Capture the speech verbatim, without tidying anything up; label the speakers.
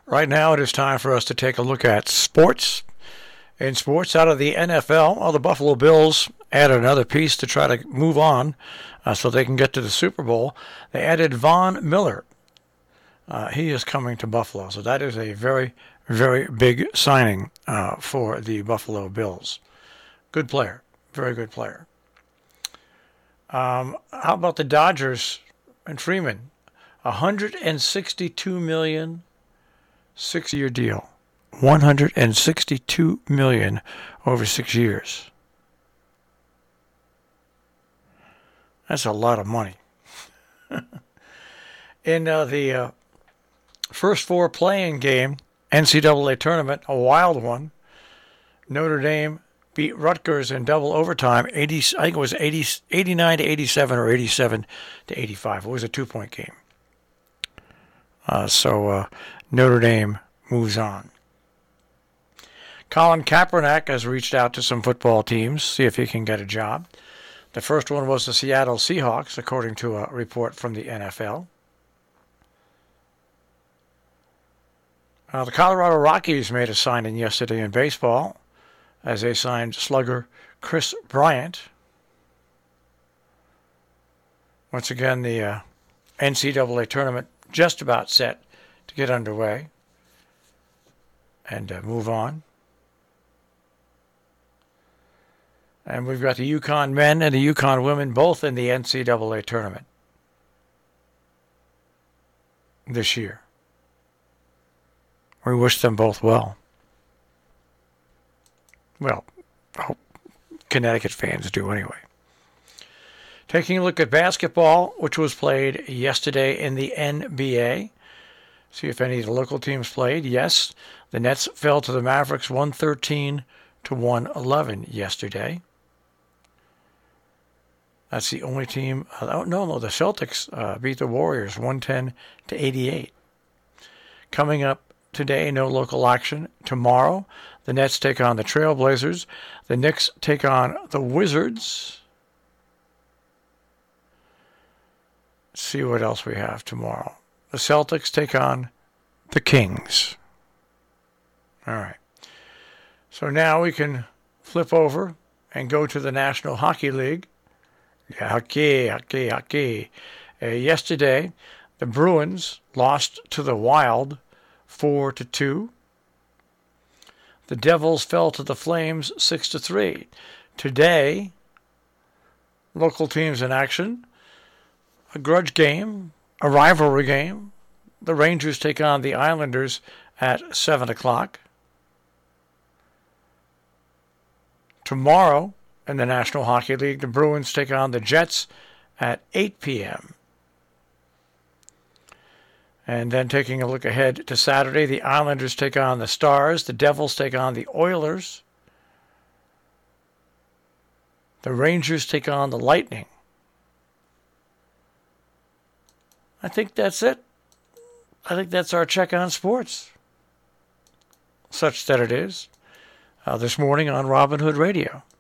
Speaker 1: Right now, it is time for us to take a look at sports. In sports, out of the N F L, well, the Buffalo Bills added another piece to try to move on uh, so they can get to the Super Bowl. They added Von Miller. Uh, he is coming to Buffalo, so that is a very, very big signing uh, for the Buffalo Bills. Good player, very good player. Um, how about the Dodgers and Freeman? one hundred sixty-two million dollars, six-year deal. one hundred sixty-two million dollars over six years. That's a lot of money. In uh, the uh, first four playing game, N C double A tournament, a wild one, Notre Dame beat Rutgers in double overtime. eighty, I think it was eighty, eighty-nine to eighty-seven or eighty-seven to eighty-five. It was a two-point game. Uh, so uh, Notre Dame moves on. Colin Kaepernick has reached out to some football teams, see if he can get a job. The first one was the Seattle Seahawks, according to a report from the N F L. Uh, the Colorado Rockies made a signing yesterday in baseball as they signed slugger Chris Bryant. Once again, the uh, N C double A tournament just about set to get underway and uh, move on. And we've got the UConn men and the UConn women both in the N C double A tournament this year. We wish them both well. Well, hope Connecticut fans do anyway. Taking a look at basketball, which was played yesterday in the N B A. See if any of the local teams played. Yes, the Nets fell to the Mavericks one thirteen to one eleven yesterday. That's the only team. Uh, no, no, the Celtics uh, beat the Warriors one ten to eighty-eight. Coming up today, no local action. Tomorrow, the Nets take on the Trailblazers. The Knicks take on the Wizards. Let's see what else we have tomorrow. The Celtics take on the Kings. All right. So now we can flip over and go to the National Hockey League. Yeah, hockey, hockey, hockey. Uh, yesterday, the Bruins lost to the Wild four to two. The Devils fell to the Flames six to three. Today, local teams in action. A grudge game, a rivalry game. The Rangers take on the Islanders at seven o'clock. Tomorrow, in the National Hockey League, the Bruins take on the Jets at eight p.m. And then taking a look ahead to Saturday, the Islanders take on the Stars. The Devils take on the Oilers. The Rangers take on the Lightning. I think that's it. I think that's our check on sports. Such that it is. Uh, this morning on Robin Hood Radio.